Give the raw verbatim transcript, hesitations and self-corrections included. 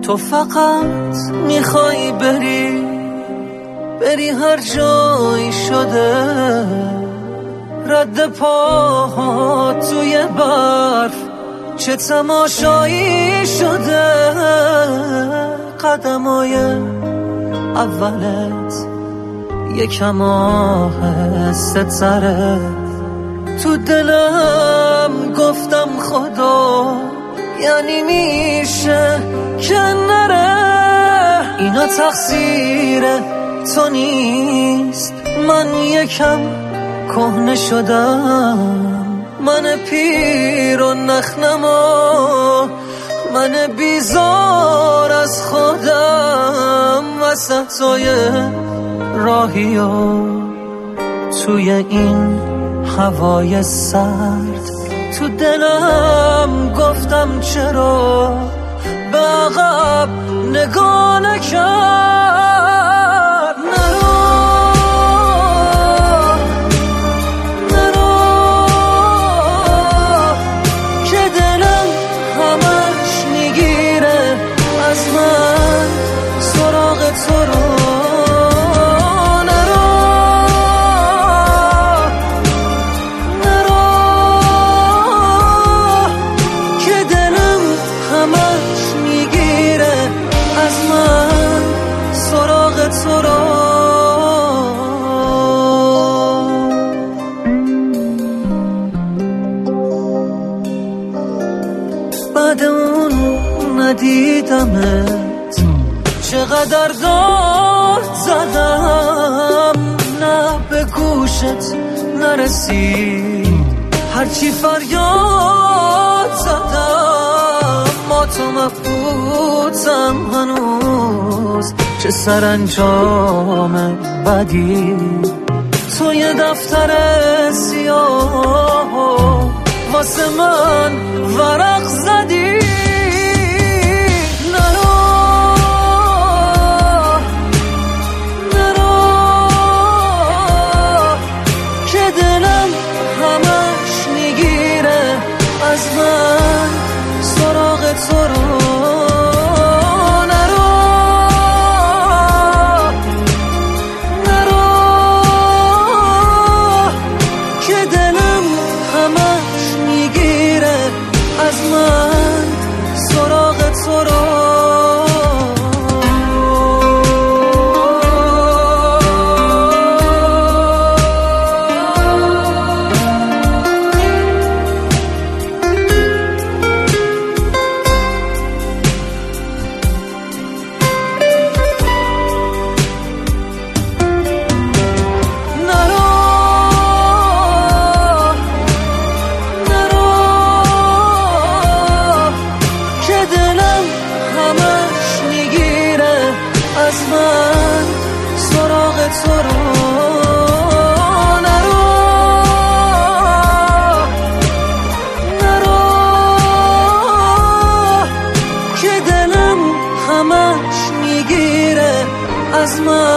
تو فقط میخوای بری بری هر جایی شده، رد پاها توی برف چه تماشایی شده. قدمای اولت یکم آهسته تره، تو دلم گفتم خدا یعنی میشه که نره. اینا تقصیر تو نیست، من یکم کهنه شدم، من پیر و نخنما، من بیزار از خودم. وسطای راهی و توی این هوای سرد، تو دلم گفتم چرا به عقب نگاه نکرد. نرو نرو که دلم همش میگیره از من سراغ تو رو. بعد اون ندیدمت چقدر داد زدم، نه به گوشت نرسید هرچی فریاد زدم. ما تو مبهوتم هنوز، چه سرانجام بدی تو یه دفتر سیاه واسه من ورق زدی. نرو نرو که دلم همش میگیره از من سراغ تو رو. از من